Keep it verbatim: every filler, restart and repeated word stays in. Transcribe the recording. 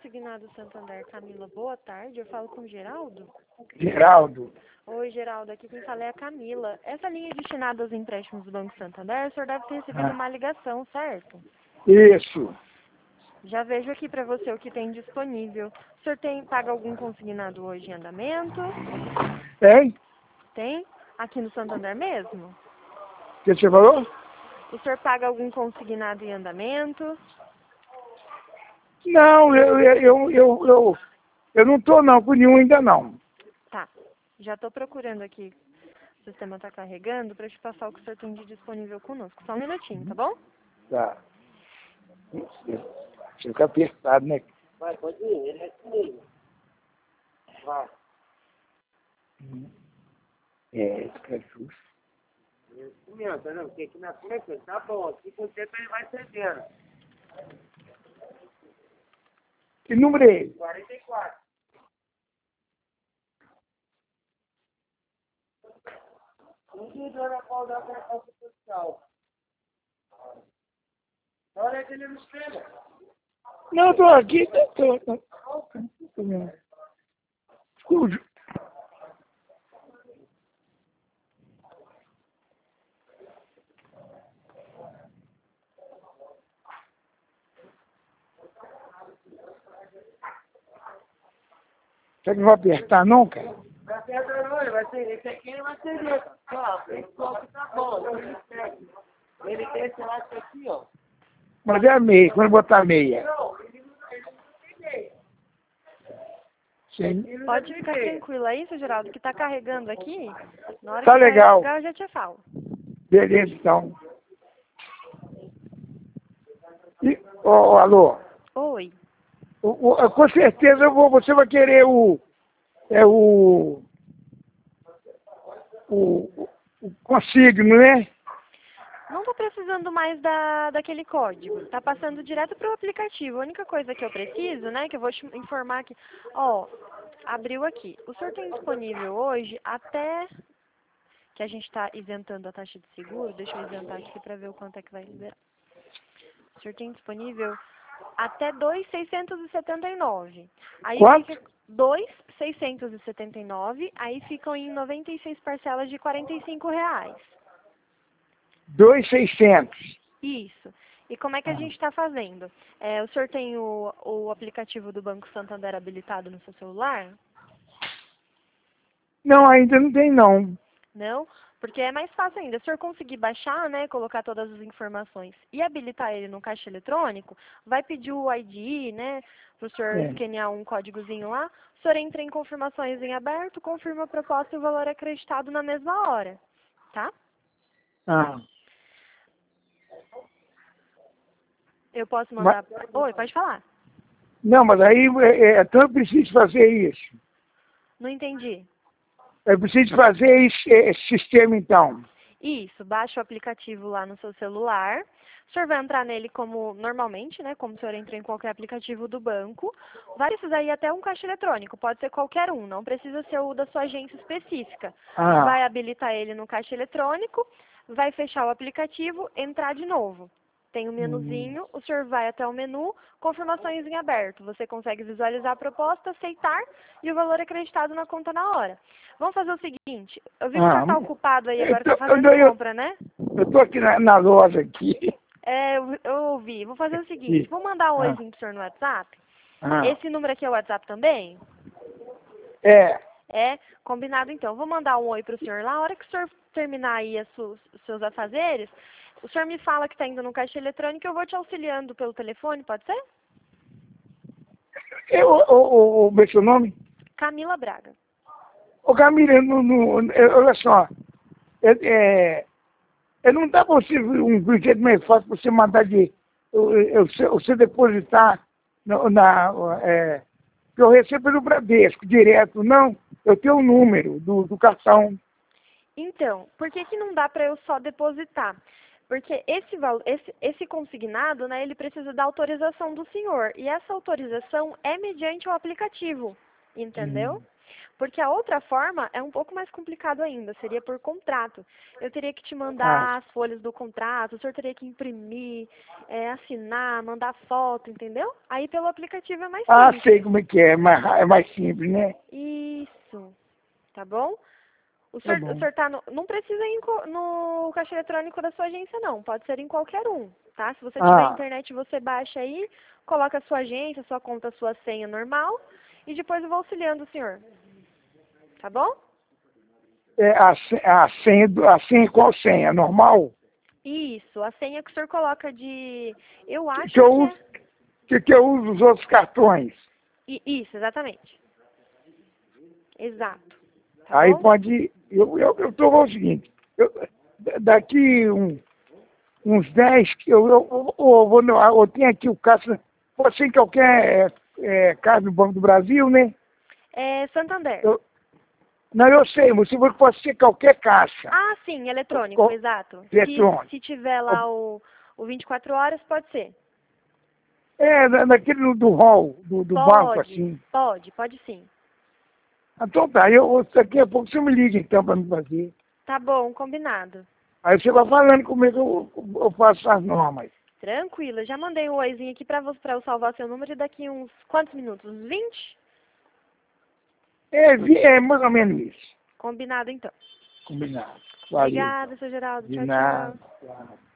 Consignado Santander, Camila, boa tarde. Eu falo com o Geraldo. Geraldo. Oi, Geraldo. Aqui quem fala é a Camila. Essa linha é destinada aos empréstimos do Banco Santander, o senhor deve ter recebido Ah. uma ligação, certo? Isso. Já vejo aqui para você o que tem disponível. O senhor tem, paga algum consignado hoje em andamento? Tem? Tem? Aqui no Santander mesmo? O que você falou? O senhor paga algum consignado em andamento? Não, eu, eu, eu, eu, eu, eu não estou não, com nenhum ainda não. Tá. Já estou procurando aqui. O sistema está carregando para te passar o que o senhor tem de disponível conosco. Só um minutinho, tá bom? Tá. Fica apertado, né? Vai, pode ir, ele é comigo. Vai. É, isso que é justo. Isso mesmo, tá vendo? Porque aqui na frente tá bom, aqui com o tempo ele vai cedendo. Que número é esse? quarenta e quatro. Um dia dona Paula dá pra casa social. Olha que ele não chega. Não, eu tô aqui, tô, tô, tô, tô, tô mesmo. Escudo. Será que não vai apertar não, cara? Vai apertar não, ele vai ser, esse aqui ele vai ser desse. Ó, esse copo tá bom, ele segue. Ele tem esse lado aqui, ó. Mas é a meia, quando botar meia. Não, ele não, ele não tem meia. Sim. Pode ficar tranquilo aí, seu Geraldo, que tá carregando aqui. Na hora Tá que legal. carregar, eu já te falo. Beleza, então. E, ó, alô? Oi. O, o, com certeza eu vou, você vai querer o... É o... O, o consigno, né? Não tô precisando mais da, daquele código. Tá passando direto pro aplicativo. A única coisa que eu preciso, né, que eu vou te informar aqui. Ó, abriu aqui. O senhor tem disponível hoje até que a gente tá isentando a taxa de seguro. Deixa eu isentar aqui pra ver o quanto é que vai liberar. O senhor tem disponível até dois mil seiscentos e setenta e nove. Aí Quanto? fica dois mil seiscentos e setenta e nove, aí ficam em noventa e seis parcelas de quarenta e cinco reais. Dois seiscentos. Isso. E como é que a gente está fazendo? É, o senhor tem o, o aplicativo do Banco Santander habilitado no seu celular? Não, ainda não tem não. Não? Porque é mais fácil ainda. Se o senhor conseguir baixar, né, colocar todas as informações e habilitar ele no caixa eletrônico, vai pedir o I D, né, para o senhor É. escanear um códigozinho lá. O senhor entra em confirmações em aberto, confirma a proposta e o valor é acreditado na mesma hora. Tá? Ah. Eu posso Mas, mandar... Oi, pode falar. não, mas aí é, é, então eu preciso fazer isso. Não entendi. Eu preciso fazer esse, esse sistema então. Isso, baixa o aplicativo lá no seu celular. O senhor vai entrar nele como normalmente, né? Como o senhor entra em qualquer aplicativo do banco. Vai precisar ir até um caixa eletrônico, pode ser qualquer um, não precisa ser o da sua agência específica. Ah. Vai habilitar ele no caixa eletrônico, vai fechar o aplicativo, entrar de novo. Tem um menuzinho, o senhor vai até o menu, confirmações em aberto. Você consegue visualizar a proposta, aceitar e o valor é acreditado na conta na hora. Vamos fazer o seguinte, eu vi que o senhor Ah. está ocupado aí, Eu agora tô- está fazendo eu- eu- compra, né? Eu estou aqui na, na loja aqui. É, eu, eu ouvi. Vou fazer o seguinte, vou mandar um Ah. oizinho pro senhor no WhatsApp. Ah. Esse número aqui é o WhatsApp também? É. É, combinado então. Vou mandar um oi pro senhor lá. A hora que o senhor terminar aí as su- os seus afazeres, o senhor me fala que está indo no caixa eletrônico e eu vou te auxiliando pelo telefone, pode ser? Eu, o, o, o, meu seu nome? Camila Braga. Ô Camila, no, no, é, olha só. É, é, é, não dá para você um jeito mais fácil para você mandar de. Eu, eu, você, você depositar na. na é, que eu recebo pelo Bradesco direto. Não, eu tenho o número do, do cartão. Então, por que que não dá para eu só depositar? Porque esse, val- esse, esse consignado, né, ele precisa da autorização do senhor. E essa autorização é mediante o aplicativo, entendeu? Porque a outra forma é um pouco mais complicado ainda, seria por contrato. Eu teria que te mandar Ah, as folhas do contrato, o senhor teria que imprimir, é, assinar, mandar foto, entendeu? Aí pelo aplicativo é mais ah, simples. sei como é que é, mais, ra- é mais simples, né? Isso, tá bom? O Tá senhor, o bom. senhor tá no, não precisa ir em co- no caixa eletrônico da sua agência, não. Pode ser em qualquer um, tá? Se você tiver Ah, internet, você baixa aí, coloca a sua agência, sua conta, sua senha normal e depois eu vou auxiliando o senhor. Tá bom? é a, se- a senha, do- a senha qual senha? Normal? Isso, a senha que o senhor coloca de... Eu Que, acho que eu que uso, é... que, que eu uso os outros cartões. I- Isso, exatamente. Exato. Tá Aí bom? pode. Eu, eu, eu tô com o seguinte, eu, daqui um, uns dez, que eu, eu, eu, eu, vou no- eu tenho aqui o caixa, você em qualquer é, é, caixa do Banco do Brasil, né? É Santander. Eu, não, eu sei, você falou que pode ser qualquer caixa. Ah, sim, eletrônico, Co- exato. Se, Eletrônico. se tiver lá o, o vinte e quatro horas, pode ser. É, na- naquele do, do hall, do, do banco, Pode, assim. pode, pode sim. Então tá, eu, daqui a pouco você me liga então para me fazer. Tá bom, combinado. Aí você vai falando como é que eu, eu faço as normas. Tranquilo, eu já mandei um oizinho aqui pra você, pra eu salvar seu número e daqui uns quantos minutos? Uns vinte? É, vi- é mais ou menos isso. Combinado então. Combinado. Valeu, então. Obrigada, seu Geraldo. De Tchau, nada. tchau. Tchau.